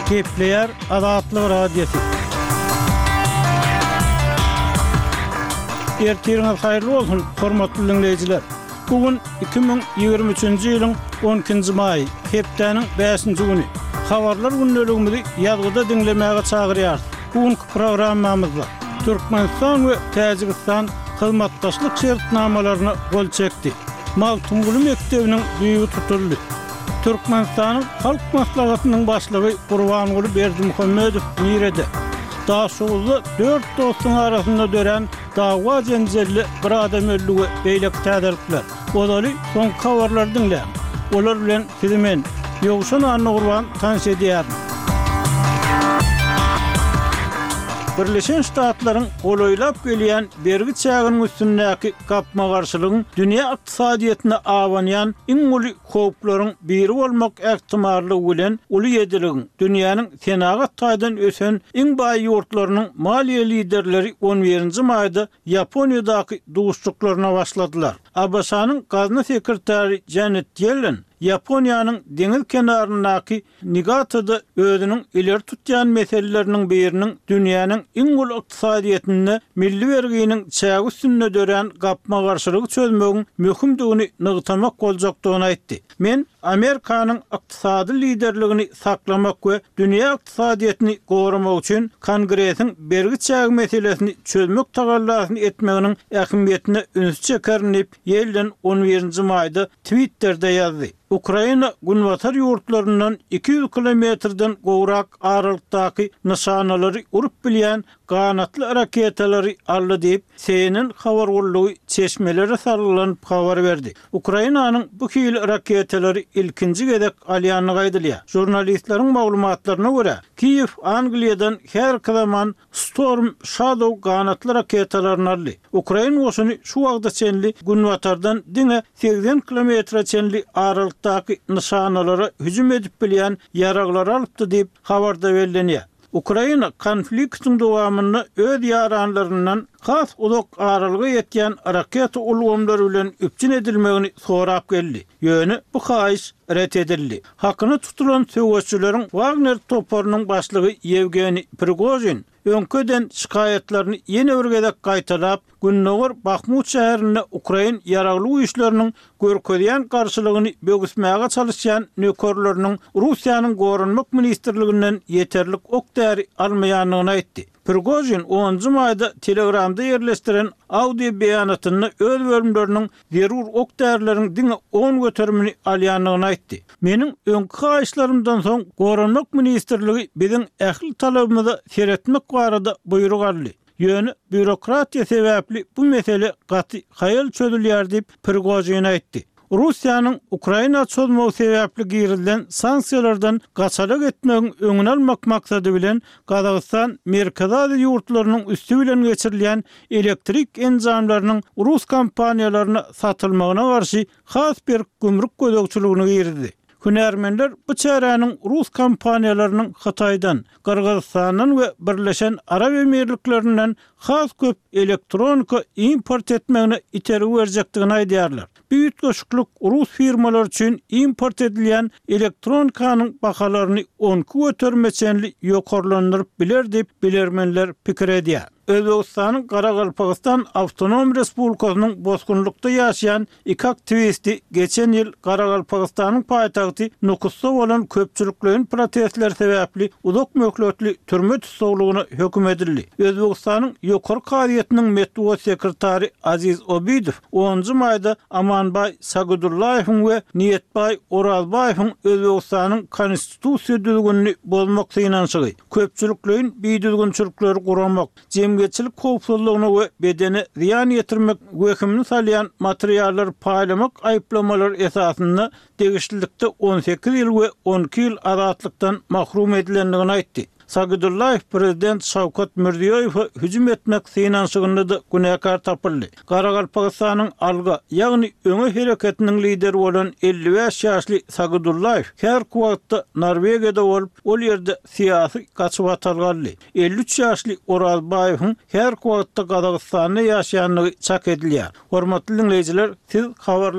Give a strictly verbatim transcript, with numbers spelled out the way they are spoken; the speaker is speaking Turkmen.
Kepler Azatlyk Radiosu. Ertiriniz hayırlı bolsun, hormatly dinleyijiler. Bugün iki bin ýygrimi üçinji ýylyň on ikinji maý, hepdeniň beşinji güni. Habarlar günneligimizi ýazgyda dinlemäge çagyrýar. Bugünkü programmamyzda Türkmenistan we Täjikistan hyzmatdaşlyk şertnamalaryny gol çekdi. Mal Tumbulu mektebiniň düýbi tutuldy. Türkmenistanyň halk maslahatynyň başlygy Gurbanguly Berdimuhammedow Mirede. Daha şoğulda dört dostun arasında dören dava jenjeli bir adam öldüğü beýlek täzelikler. Olaly son kawarlar dinleyin. Olar bilen sizimen Ýogşan Anna Gurban tanış edýär. Birleşen Ştatlaryň goloýlap gelýän bergi çäginiň üstündäki gapma garşylygyň dünýä ykdysadyýatyna awanýan iň uly howplaryň biri bolmak ähtimallygy bilen uly ýediligiň dünýäniň senagat taýdan ösen iň baý ýurtlarynyň maliýe liderleri on birinji maýda Ýaponiýadaky duşçuklaryna başladylar. A B S-nyň gazna sekretary Janet Yellen Ýaponiýanyň deňiz kenaryndaky Niigata özüniň ileri tutýan meseleleriniň biriniň dünýäniň iň uly ykdysadyýatyny milli berginiň çägi üstünde dören gapma garşylygy çözmegiň möhümdigini nygtamak boljakdygyny aýtdy. Men Amerikanyň ykdysady liderligini saklamak we dünýä ykdysadyýatyny goramak üçin Kongresiň bergi çägi meselesini çözmek tagallasyn etmeginiň ähmiýetine üns çekerip Yellen on birinji maýda Twitter'de ýazdy. Ukraina günwatar ýurtlaryndan iki yüz kilometrden gowrak aralykdaky nişanalary urup bilýän ganatly raketalary aldy diýip seýinin habar boldugy çeşmelere sarylanyp habar berdi. Ukrainanyň bu hil raketalary ilkinji gedek alýanyny gaýdylýar. Jurnalistleriň maglumatlaryna görä, Kiýew Angliýadan her zaman Storm Shadow ganatly raketalaryny aldy. Ukraina goşuny şu wagtda çenli günwatardan diňe seksen kilometr çenli aralykdaky nişanalara hüjüm edip bilýän ýaraglar alypdy diýip habarda bellenýär. Ukraina konfliktiň dowamyny öz ýaranlaryndan has uzak aralyga ýetýän raket ulgamlary bilen üpçün edilmegini sorap geldi. Ýöne bu haýyş ret edildi. Hakyny tutulan söwçüleriň Wagner toparynyň başlygy Yevgeni Prigozhin öňköden şikaýetlerini ýene bir gezek gaýtalap, Günnäger Bakhmut şäherinde Ukraina ýaragly güýçleriniň görkezýän garşylygyny bögüsmäge çalışýan nökerleriniň Russiýanyň Gorunmak ministrliginden ýeterlik okdäri almaýanlygyny aýtdy. Prigozhin onuncu maýda Telegramda ýerleşdiren audio beýanatyny öz bölümleriniň zerur okdärleriň diňe on götermini alýanlygyny aýtdy. Meniň öňkü haýyşlarymdan soň Gorunmak ministrligi biziň ähli talabymyzy seretmek barada buyruk aldy. Ýöne bürokratiýa sebäpli bu mesele gaty haýal çözülýär diýip Prigozhin aýtdy. Russiýanyň Ukraina çözmegi sebäpli girilden sanksiýalardan gaçalyk etmegiň öňüni almak maksady bilen Gazagystan Merkezi Aziýa ýurtlarynyň üstü bilen geçirilýän elektrik enjamlarynyň Rus kompaniýalaryna satylmagyna garşy has bir gümrük gözegçiligini girdi. Hünärmenler bu çäräniň Rus kompaniýalarynyň Hataýdan, Kyrgyzstandan we Birleşen Arab Emirliklerinden has köp elektronika import etmegine iterig berjekdigini aýdýarlar. Büyük goşukluk Rus firmalar üçin import edilýän elektronikaның bahalaryny onky götermeçenli ýokarlandyryp biler diýip bilermenler pikir edýär. Özbegistanyň Garagalpagystan Awtonom Respublikasynyň bosgunlukda ýaşaýan iki aktivisti geçen ýyl Garagalpagystanyň paýtagty Nukusda bolan köpçülikleriň protestler sebäpli uzak möhletli türme tutsaglygyna höküm edildi. Özbegistanyň ýokary kadyýatynyň metbuat sekretary Aziz Obidow onuncu maýda Amanbay Sagudullaýewiň we Niyetbay Oralbaýewiň Özbegistanyň konstitusiýa düzgünini bozmak synanşygy, köpçülikleriň biýdüzgünçilikleri guramak, geçilik howpsuzlygyny we bedeni ziyan ýetirmek wekimini salýan materiallar paýlamak aýplamalar esasynda degişlilikde on sekiz ýyl we on iki ýyl azatlykdan mahrum edilendigini aýtdy. Sagudullayev prezident Şawkat Mirziýoýew hüjüm etmek synanşygyny da günäkar tapyldy. Garagalpagystanyň alga, ýagny öňe hereketiniň lideri bolan elli beş ýaşly Sagudullayew her wagtda Norwegiýada bolup, ol ýerde syýasy gaçyp atalganly. elli üç ýaşly Oralbaýewiň her wagtda Gazagystanda ýaşaýanlygy çak edilýär. Hormatly dinleýijiler, siz habar